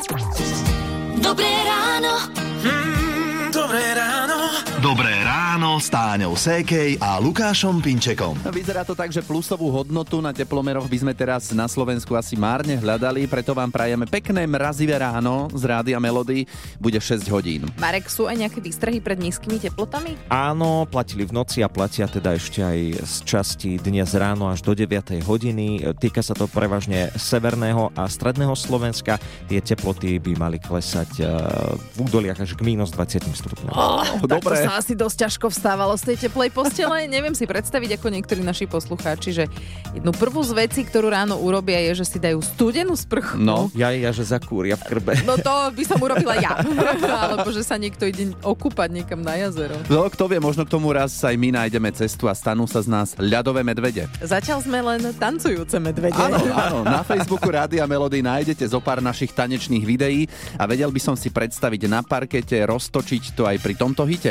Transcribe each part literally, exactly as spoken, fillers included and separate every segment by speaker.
Speaker 1: Dobré ráno.
Speaker 2: Mm, dobré ráno.
Speaker 3: Dobré ráno s Táňou Sékej a Lukášom Pinčekom.
Speaker 4: Vyzerá to tak, že plusovú hodnotu na teplomeroch by sme teraz na Slovensku asi márne hľadali, preto vám prajeme pekné mrazivé ráno z Rádia Melody. Bude šesť hodín.
Speaker 5: Marek, sú aj nejaké výstrahy pred nízkymi teplotami?
Speaker 6: Áno, platili v noci a platia teda ešte aj z časti dnes ráno až do deviatej hodiny. Týka sa to prevažne severného a stredného Slovenska. Tie teploty by mali klesať v údoliach až k mínus dvadsať stupňov.
Speaker 5: Oh, dobre. Sa asi dosť ťažko vstávalo z tej teplej postele. Neviem si predstaviť, ako niektorí naši poslucháči, že jednu prvú z vecí, ktorú ráno urobia, je, že si dajú studenú sprchu.
Speaker 6: No, ja, ja že zakúria v krbe.
Speaker 5: No to by som urobila ja. Alebo že sa niekto ide okúpať niekam na jazero.
Speaker 4: No, kto vie, možno k tomu raz aj my nájdeme cestu a stanú sa z nás ľadové medvede.
Speaker 5: Zatiaľ sme len tancujúce medvede.
Speaker 4: Áno, áno. Na Facebooku Rádia Melody nájdete zo pár našich tanečných videí a vedel by som si predstaviť na parkete roztočiť to aj pri tomto hite.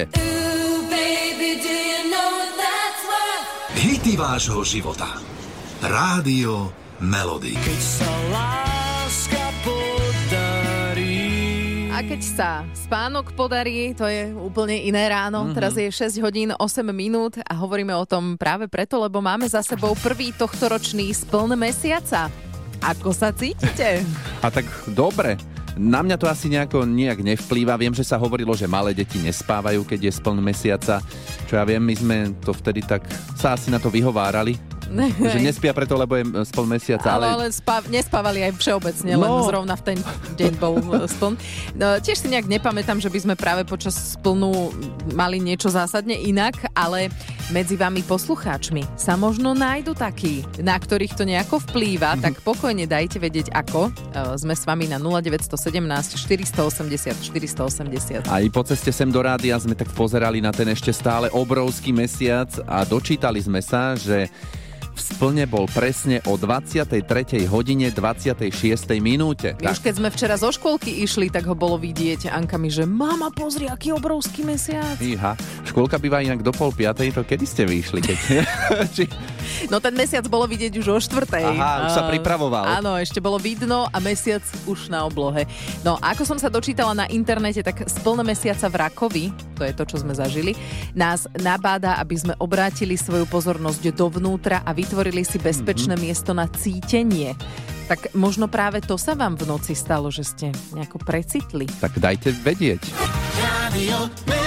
Speaker 3: Hity vášho života. Rádio Melody.
Speaker 2: Keď sa láska podarí.
Speaker 5: A keď sa spánok podarí, to je úplne iné ráno. Mm-hmm. Teraz je šesť hodín osem minút a hovoríme o tom práve preto, lebo máme za sebou prvý tohtoročný spln mesiaca. Ako sa cítite?
Speaker 4: A tak dobre. Na mňa to asi nejako nejak nevplýva. Viem, že sa hovorilo, že malé deti nespávajú, keď je spln mesiaca. Čo ja viem, my sme to vtedy tak sa asi na to vyhovárali. Ne, že nespia preto, lebo je spln mesiaca. Ale,
Speaker 5: ale spá- nespávali aj všeobecne, no. Len zrovna v ten deň bol spln. No, tiež si nejak nepamätám, že by sme práve počas splnu mali niečo zásadne inak, ale medzi vami poslucháčmi sa možno nájdu takí, na ktorých to nejako vplýva, mm-hmm. tak pokojne dajte vedieť ako. Sme s vami na nula deväť jedna sedem štyri osem nula štyri osem nula.
Speaker 4: Aj po ceste sem do rádia sme tak pozerali na ten ešte stále obrovský mesiac a dočítali sme sa, že v splne bol presne o dvadsiatej tretej hodine dvadsiatej šiestej minúte.
Speaker 5: Už keď sme včera zo škôlky išli, tak ho bolo vidieť. Anka mi, že mama, pozri, aký obrovský mesiac.
Speaker 4: Iha, škôlka býva inak do pol piatej, to kedy ste vyšli? Keď... Či...
Speaker 5: No ten mesiac bolo vidieť už o štvrtej.
Speaker 4: Aha, už sa pripravoval.
Speaker 5: Áno, ešte bolo vidno a mesiac už na oblohe. No a ako som sa dočítala na internete, tak spln mesiaca v Rakovi, to je to, čo sme zažili, nás nabáda, aby sme obrátili svoju pozornosť dovnútra a vytvorili si bezpečné mm-hmm. miesto na cítenie. Tak možno práve to sa vám v noci stalo, že ste nejako precitli.
Speaker 4: Tak dajte vedieť.
Speaker 2: Radio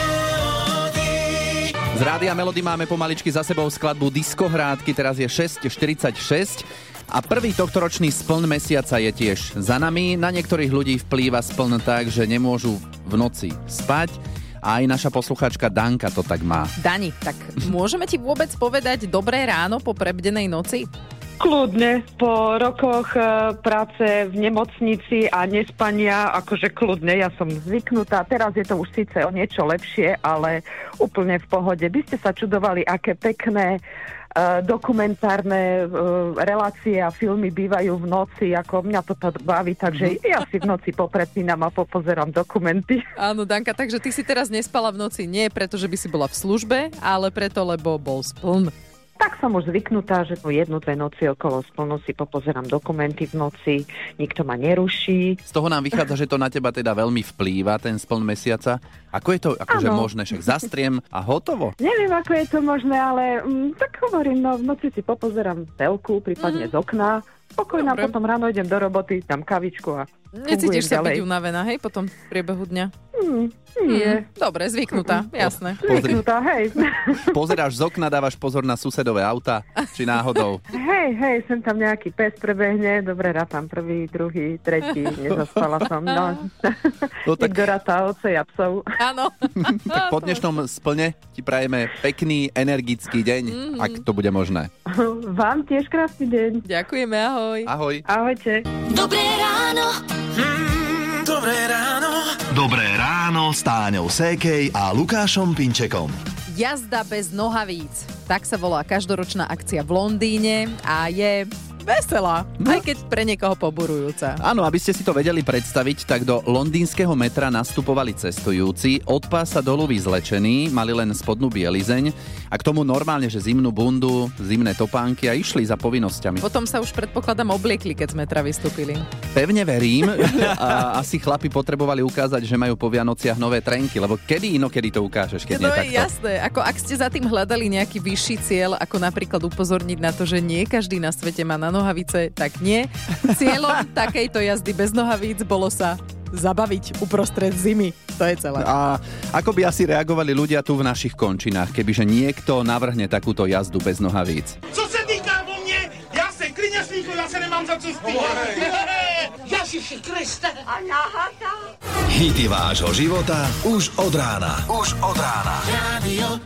Speaker 4: Z Rádia Melody máme pomaličky za sebou skladbu Diskohrádky, teraz je šesť štyridsaťšesť a prvý tohtoročný spln mesiaca je tiež za nami. Na niektorých ľudí vplýva spln tak, že nemôžu v noci spať. A aj naša poslucháčka Danka to tak má.
Speaker 5: Dani, tak môžeme ti vôbec povedať dobré ráno po prebdenej noci?
Speaker 7: Kľudne, po rokoch e, práce v nemocnici a nespania, akože kľudne, ja som zvyknutá. Teraz je to už síce o niečo lepšie, ale úplne v pohode. By ste sa čudovali, aké pekné e, dokumentárne e, relácie a filmy bývajú v noci, ako mňa to baví, takže ja si v noci popredpínam a popozerám dokumenty.
Speaker 5: Áno, Danka, takže ty si teraz nespala v noci nie preto, že by si bola v službe, ale preto, lebo bol spln.
Speaker 7: Tak som už zvyknutá, že po jednu, dve noci okolo splnu si popozerám dokumenty v noci, nikto ma neruší.
Speaker 4: Z toho nám vychádza, že to na teba teda veľmi vplýva, ten spln mesiaca. Ako je to akože možné? Však zastriem a hotovo?
Speaker 7: Neviem, ako je to možné, ale mm, tak hovorím, no v noci si popozerám telku, prípadne mm. z okna. Spokojná, dobre. Potom ráno idem do roboty, dám kavičku a
Speaker 5: necítiš sa byť unavená, hej, potom v priebehu dňa?
Speaker 7: Mm, nie.
Speaker 5: Mm, dobre, zvyknutá, mm, jasné.
Speaker 7: Zvyknutá, hej.
Speaker 4: Pozeráš z okna, dávaš pozor na susedové auta, či náhodou?
Speaker 7: Hej, hej, sem tam nejaký pes prebehne, dobre, rátam prvý, druhý, tretí, nezaspala som, no. no tak... Nikto ráta ovce a psov.
Speaker 5: Áno.
Speaker 4: Tak po dnešnom splne ti prajeme pekný, energický deň, mm-hmm. ak to bude možné.
Speaker 7: Vám tiež krásny deň.
Speaker 5: Ďakujeme, ahoj.
Speaker 4: Ahoj.
Speaker 7: Ahojte.
Speaker 1: Dobré ráno.
Speaker 2: Mm, dobré ráno.
Speaker 3: Dobré ráno s Táňou Sékej a Lukášom Pinčekom.
Speaker 5: Jazda bez nohavíc. Tak sa volá každoročná akcia v Londýne a je Veselá,
Speaker 4: No.
Speaker 5: aj keď pre niekoho poburujúca.
Speaker 4: Áno, aby ste si to vedeli predstaviť, tak do londýnskeho metra nastupovali cestujúci, od pása dolu vyzlečení, mali len spodnú bielizeň a k tomu normálne, že zimnú bundu, zimné topánky a išli za povinnosťami.
Speaker 5: Potom sa už predpokladám obliekli, keď z metra vystúpili.
Speaker 4: Pevne verím, a asi chlapi potrebovali ukázať, že majú po Vianociach nové trenky, lebo kedy inokedy to ukážeš, keď
Speaker 5: No
Speaker 4: nie
Speaker 5: je
Speaker 4: takto.
Speaker 5: jasné, ako ak ste za tým hľadali nejaký vyšší cieľ, ako napríklad upozorniť na to, že nie každý na svete má na nohavice, tak nie. Cieľom takejto jazdy bez nohavíc bolo sa zabaviť uprostred zimy. To je celé.
Speaker 4: A ako by asi reagovali ľudia tu v našich končinách, kebyže niekto navrhne takúto jazdu bez nohavíc?
Speaker 2: Co se týká o mne, ja se klidně smíchu, ja se nemám za co spíchať. Ježiši Kriste. A nahata.
Speaker 3: Hity vášho života už od rána. Už od rána.
Speaker 2: Radio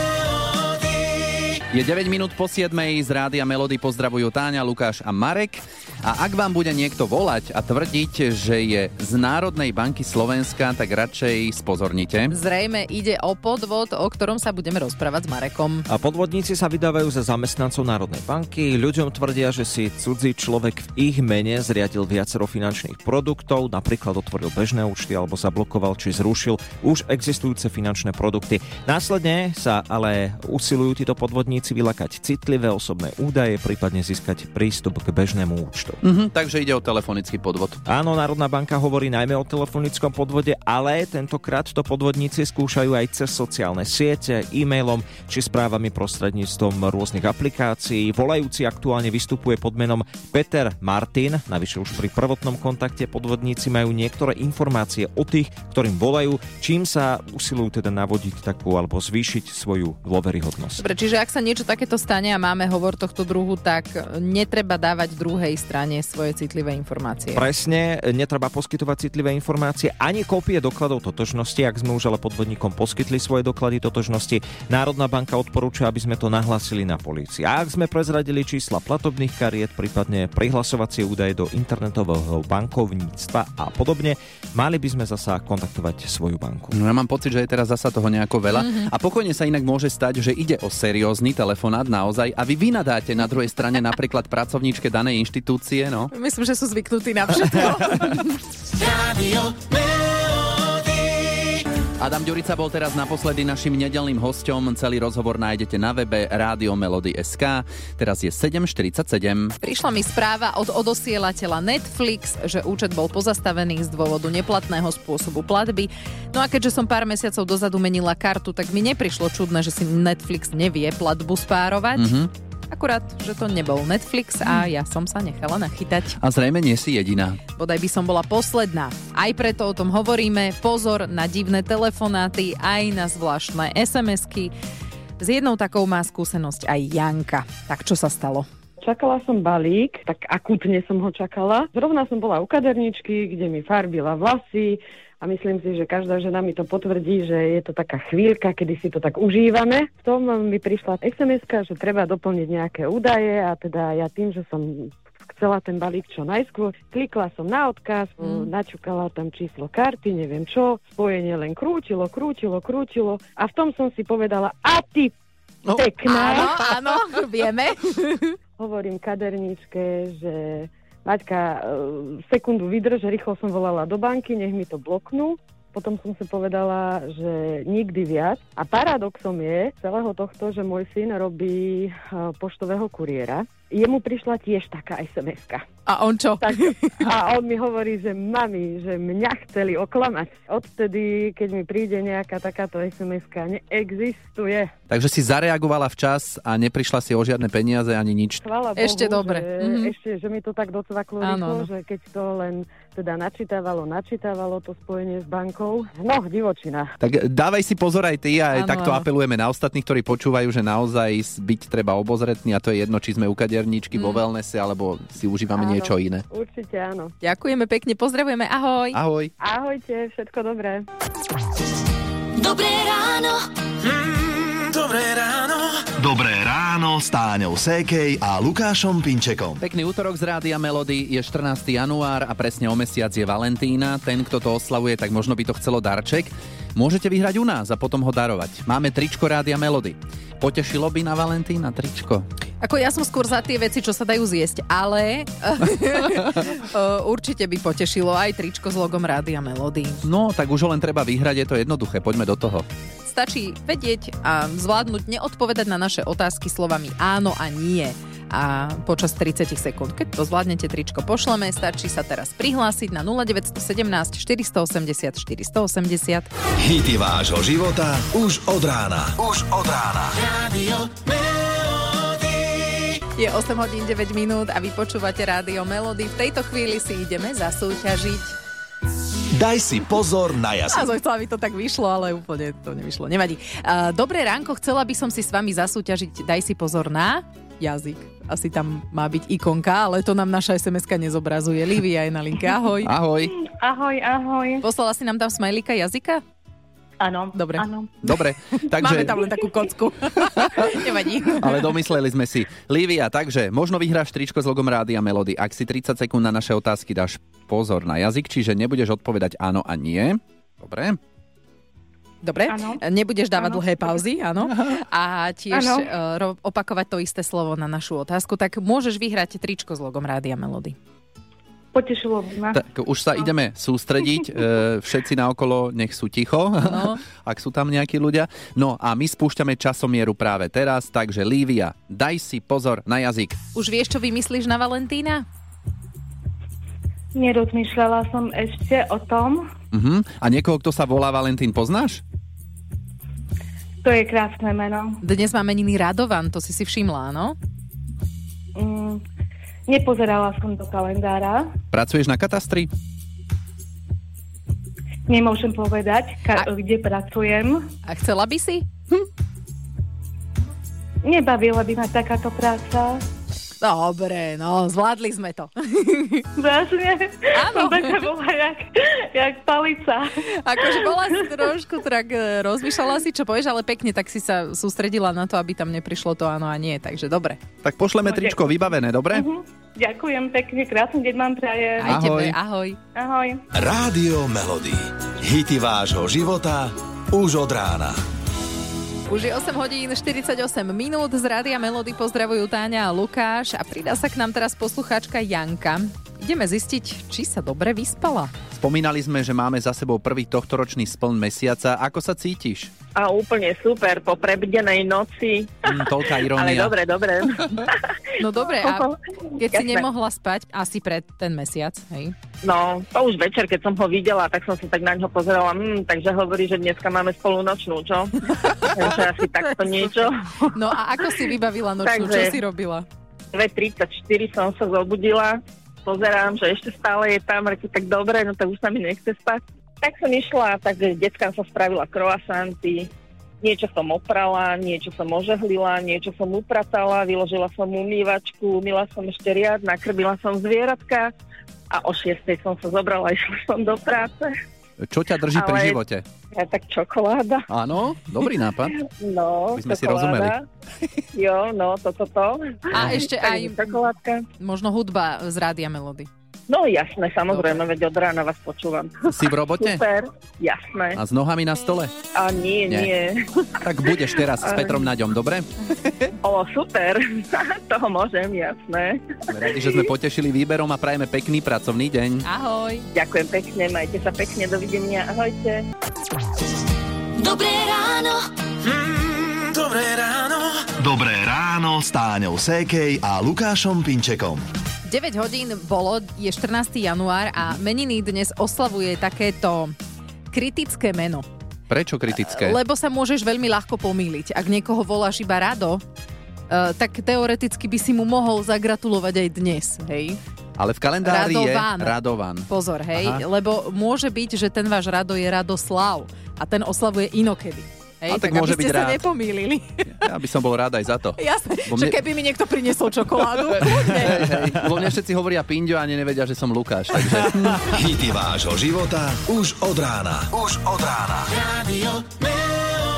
Speaker 2: Melody.
Speaker 4: Je deväť minút po siedmej, z Rádia Melody pozdravujú Táňa, Lukáš a Marek. A ak vám bude niekto volať a tvrdiť, že je z Národnej banky Slovenska, tak radšej spozornite.
Speaker 5: Zrejme ide o podvod, o ktorom sa budeme rozprávať s Marekom.
Speaker 6: A podvodníci sa vydávajú za zamestnancov Národnej banky. Ľuďom tvrdia, že si cudzí človek v ich mene zriadil viacero finančných produktov, napríklad otvoril bežné účty alebo zablokoval či zrušil už existujúce finančné produkty. Následne sa ale usilujú títo podvodníci vylakať citlivé osobné údaje, prípadne získať prístup k bežnému účtu.
Speaker 4: Mhm, takže ide o telefonický podvod.
Speaker 6: Áno, Národná banka hovorí najmä o telefonickom podvode, ale tentokrát to podvodníci skúšajú aj cez sociálne siete, e-mailom či správami prostredníctvom rôznych aplikácií. Volajúci aktuálne vystupuje pod menom Peter Martin. Navyše už pri prvotnom kontakte podvodníci majú niektoré informácie o tých, ktorým volajú, čím sa usilujú teda navodiť takú alebo zvýšiť svoju dôveryhodnosť.
Speaker 5: Dobre, čiže ak sa niečo takéto stane a máme hovor tohto druhu, tak netreba dávať druhej strane svoje citlivé informácie.
Speaker 6: Presne, netreba poskytovať citlivé informácie ani kópie dokladov totožnosti, ak sme už ale podvodníkom poskytli svoje doklady totožnosti. Národná banka odporúča, aby sme to nahlásili na polícii. A ak sme prezradili čísla platobných kariet, prípadne prihlasovacie údaje do internetového bankovníctva a podobne, mali by sme zasa kontaktovať svoju banku.
Speaker 4: No ja mám pocit, že je teraz zasa toho nejako veľa. Mm-hmm. A pokojne sa inak môže stať, že ide o seriózny telefonát naozaj a vy vynadáte na druhej strane napríklad pracovníčke danej inštitúcie. No.
Speaker 5: Myslím, že sú zvyknutí na všetko.
Speaker 2: Radio Melody.
Speaker 4: Adam Ďurica bol teraz naposledy našim nedeľným hosťom. Celý rozhovor nájdete na webe rádio melody bodka es ká. Teraz je sedem štyridsaťsedem.
Speaker 5: Prišla mi správa od odosielateľa Netflix, že účet bol pozastavený z dôvodu neplatného spôsobu platby. No a keďže som pár mesiacov dozadu menila kartu, tak mi neprišlo čudné, že si Netflix nevie platbu spárovať. Mm-hmm. Akurát, že to nebol Netflix a ja som sa nechala nachytať.
Speaker 4: A zrejme nie si jediná.
Speaker 5: Bodaj by som bola posledná. Aj preto o tom hovoríme. Pozor na divné telefonáty, aj na zvláštne es em esky. S jednou takou má skúsenosť aj Janka. Tak čo sa stalo?
Speaker 7: Čakala som balík, tak akútne som ho čakala. Zrovna som bola u kaderničky, kde mi farbila vlasy a myslím si, že každá žena mi to potvrdí, že je to taká chvíľka, kedy si to tak užívame. V tom mi prišla es em eska, že treba doplniť nejaké údaje a teda ja tým, že som chcela ten balík čo najskôr, klikla som na odkaz, mm. načukala tam číslo karty, neviem čo, spojenie len krútilo, krútilo, krútilo a v tom som si povedala, a ty
Speaker 4: No,
Speaker 7: pekná.
Speaker 5: Áno, áno, vieme.
Speaker 7: Hovorím kaderníčke, že Maťka, sekundu vydrž, rýchlo som volala do banky, nech mi to bloknú. Potom som si povedala, že nikdy viac. A paradoxom je celého tohto, že môj syn robí poštového kuriéra. Jemu prišla tiež taká es em eska.
Speaker 5: A on čo?
Speaker 7: Tak, a on mi hovorí, že mami, že mňa chceli oklamať. Odtedy, keď mi príde nejaká takáto es em eska, neexistuje.
Speaker 4: Takže si zareagovala včas a neprišla si o žiadne peniaze ani nič.
Speaker 7: Chvála Bohu,
Speaker 5: Ešte dobre.
Speaker 7: Že,
Speaker 5: Mhm.
Speaker 7: ešte, že mi to tak docvaklo
Speaker 5: Áno,
Speaker 7: rýchlo,
Speaker 5: áno.
Speaker 7: že keď to len teda načítavalo, načítavalo to spojenie s bankou. No, divočina.
Speaker 4: Tak dávaj si pozor aj ty a aj
Speaker 5: Áno,
Speaker 4: takto
Speaker 5: áno.
Speaker 4: apelujeme na ostatných, ktorí počúvajú, že naozaj byť treba obozretný a to je jedno, či sme u kaderníčky
Speaker 5: Mm.
Speaker 4: vo wellnesse alebo si užívame
Speaker 7: Áno,
Speaker 4: niečo iné.
Speaker 7: Určite áno.
Speaker 5: Ďakujeme pekne, pozdravujeme, ahoj.
Speaker 4: Ahoj.
Speaker 7: Ahojte, všetko dobré.
Speaker 1: Dobré ráno.
Speaker 2: Mm, dobré ráno.
Speaker 3: Dobré ráno s Táňou Sékej a Lukášom Pinčekom.
Speaker 4: Pekný útorok z Rádia Melody, je štrnásteho január a presne o mesiac je Valentína. Ten, kto to oslavuje, tak možno by to chcelo darček. Môžete vyhrať u nás a potom ho darovať. Máme tričko Rádia Melody. Potešilo by na Valentína tričko?
Speaker 5: Ako ja som skôr za tie veci, čo sa dajú zjesť, ale určite by potešilo aj tričko s logom Rádia Melody.
Speaker 4: No, tak už ho len treba vyhrať, je to jednoduché, poďme do toho.
Speaker 5: Stačí vedieť a zvládnuť neodpovedať na naše otázky slovami áno a nie. A počas tridsať sekúnd. Keď to zvládnete, tričko pošleme. Stačí sa teraz prihlásiť na nula deväť jedna sedem štyri osem nula štyri osem nula.
Speaker 3: Hity vášho života už od rána. Už od rána.
Speaker 1: Rádio Melody.
Speaker 5: Je osem hodín deväť minút a vy počúvate Rádio Melody. V tejto chvíli si ideme zasúťažiť.
Speaker 3: Daj si pozor na
Speaker 5: Ja
Speaker 3: jazyk.
Speaker 5: som chcela, aby to tak vyšlo, ale úplne to nevyšlo. Nevadí. Uh, dobré ránko, chcela by som si s vami zasúťažiť. Daj si pozor na jazyk. Asi tam má byť ikonka, ale to nám naša es em eska nezobrazuje. Lívia je na linke. Ahoj.
Speaker 4: Ahoj.
Speaker 7: Ahoj, ahoj.
Speaker 5: Poslala si nám tam smajlíka jazyka?
Speaker 7: Áno,
Speaker 5: Dobre.
Speaker 7: áno.
Speaker 4: Dobre, takže...
Speaker 5: Máme tam len takú kocku. Nevadí.
Speaker 4: Ale domysleli sme si. Lívia, takže možno vyhráš tričko s logom Rádia Melody. Ak si tridsať sekúnd na naše otázky dáš pozor na jazyk, čiže nebudeš odpovedať áno a nie. Dobre.
Speaker 5: Dobre,
Speaker 7: Áno.
Speaker 5: nebudeš dávať
Speaker 7: Áno.
Speaker 5: dlhé pauzy, áno. A tiež
Speaker 7: Áno.
Speaker 5: uh, opakovať to isté slovo na našu otázku, tak môžeš vyhrať tričko s logom Rádia Melody.
Speaker 7: Potešilo by ma.
Speaker 4: Tak už sa ideme sústrediť. E, všetci naokolo nech sú ticho,
Speaker 5: No.
Speaker 4: ak sú tam nejakí ľudia. No a my spúšťame časomieru práve teraz, takže Lívia, daj si pozor na jazyk.
Speaker 5: Už vieš, čo vymyslíš na Valentína?
Speaker 7: Nerozmýšľala som ešte o tom.
Speaker 4: Uh-huh. A niekoho, kto sa volá Valentín, poznáš?
Speaker 7: To je krásne meno.
Speaker 5: Dnes má meniny Radovan, to si si všimla, áno?
Speaker 7: Mm, nepozerala som do kalendára.
Speaker 4: Pracuješ na katastri?
Speaker 7: Nemôžem povedať, ka-
Speaker 5: A-
Speaker 7: kde pracujem.
Speaker 5: A chcela by si?
Speaker 7: Nebavila by ma takáto práca.
Speaker 5: Dobre, no, zvládli sme to.
Speaker 7: Vážne?
Speaker 5: Áno.
Speaker 7: Som taká bola jak, jak palica.
Speaker 5: Akože bola si trošku, tak e, rozmýšľala si, čo povieš, ale pekne tak si sa sústredila na to, aby tam neprišlo to áno a nie, takže dobre.
Speaker 4: Tak pošleme
Speaker 7: No,
Speaker 4: tričko
Speaker 7: ďakujem.
Speaker 4: vybavené, dobre?
Speaker 7: Uh-huh. Ďakujem pekne, krásny deň vám prajem.
Speaker 5: Aj
Speaker 4: Ahoj.
Speaker 5: tebe, ahoj.
Speaker 7: Ahoj.
Speaker 3: Rádio Melody. Hity vášho života už od rána.
Speaker 5: Už je osem hodín štyridsaťosem minút, z Rádia Melody pozdravujú Táňa a Lukáš a pridá sa k nám teraz poslucháčka Janka. Ideme zistiť, či sa dobre vyspala.
Speaker 4: Spomínali sme, že máme za sebou prvý tohtoročný spln mesiaca. Ako sa cítiš?
Speaker 8: A úplne super, po prebdenej noci.
Speaker 4: Mm, toľká
Speaker 8: Ale
Speaker 4: irónia.
Speaker 8: dobre, dobre.
Speaker 5: No dobre, a keď si
Speaker 8: Jasné.
Speaker 5: nemohla spať asi pred ten mesiac, hej?
Speaker 8: No, to už večer, keď som ho videla, tak som sa tak na ňo pozerala. Mm, takže hovorí, že dneska máme spolunočnú, čo? Takže asi takto niečo.
Speaker 5: No a ako si vybavila nočnú?
Speaker 8: Takže-
Speaker 5: Čo si robila?
Speaker 8: dve tridsaťštyri som sa zobudila. Pozerám, že ešte stále je tam, reku, tak dobre, no tak už sa mi nechce spať. Tak som išla, takže deckám som spravila croissanty, niečo som oprala, niečo som ožehlila, niečo som upratala, vyložila som umývačku, umýla som ešte riad, nakrmila som zvieratka a o šiestej som sa zobrala a išla som do práce.
Speaker 4: Čo ťa drží pri
Speaker 8: Ale-
Speaker 4: živote?
Speaker 8: Ja tak čokoláda.
Speaker 4: Áno, dobrý nápad.
Speaker 8: No,
Speaker 4: By sme si
Speaker 8: čokoláda.
Speaker 4: rozumeli.
Speaker 8: Jo, no, toto to.
Speaker 5: A ešte aj
Speaker 8: čokoládka.
Speaker 5: možno hudba z Rádia Melody.
Speaker 8: No jasné, samozrejme, veď od rána vás počúvam.
Speaker 4: Si v robote?
Speaker 8: Super, jasné.
Speaker 4: A s nohami na stole?
Speaker 8: A nie,
Speaker 4: Nie.
Speaker 8: nie.
Speaker 4: Tak budeš teraz s Petrom Naďom, dobre?
Speaker 8: O, super, toho môžem, jasné.
Speaker 4: Sme radi, že sme potešili výberom a prajeme pekný pracovný deň.
Speaker 5: Ahoj.
Speaker 8: Ďakujem pekne, majte sa pekne, dovidenia, ahojte.
Speaker 1: Dobré ráno.
Speaker 3: Mm, dobré ráno. Dobré ráno s Táňou Sékej a Lukášom Pinčekom.
Speaker 5: deväť hodín bolo, je štrnásteho január a meniny dnes oslavuje takéto kritické meno.
Speaker 4: Prečo kritické?
Speaker 5: Lebo sa môžeš veľmi ľahko pomýliť. Ak niekoho voláš iba Rado, uh, tak teoreticky by si mu mohol zagratulovať aj dnes, hej?
Speaker 4: Ale v kalendári
Speaker 5: Radovan.
Speaker 4: je Radovan.
Speaker 5: Pozor, hej?
Speaker 4: Aha.
Speaker 5: Lebo môže byť, že ten váš Rado je Radoslav a ten oslavuje inokedy. Hej,
Speaker 4: A tak
Speaker 5: tak
Speaker 4: môže
Speaker 5: aby ste
Speaker 4: byť
Speaker 5: sa
Speaker 4: rád.
Speaker 5: nepomýlili.
Speaker 4: Ja by som bol rád aj za to.
Speaker 5: Jasné,
Speaker 4: Bo
Speaker 5: že
Speaker 4: mne-
Speaker 5: keby mi niekto priniesol čokoládu, kľudne.
Speaker 4: Hej, hej. Lebo mne všetci hovoria Pinďo a ani nevedia, že som Lukáš. Takže
Speaker 3: Hity vášho života už od rána. Už od rána.
Speaker 1: Rádio Melody.